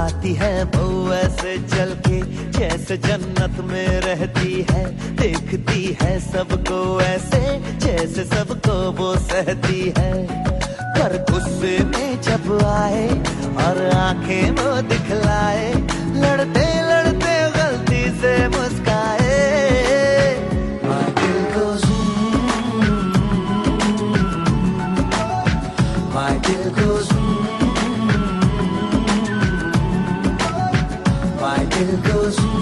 आती है वो ऐसे चल के जैसे जन्नत में रहती है, देखती है सबको ऐसे जैसे सबको वो सहती है। पर गुस्से में जब आए और आंखें वो दिखलाए, लड़ते लड़ते गलती से मुस्काए। My दिल goes my दिल goes my दिल goes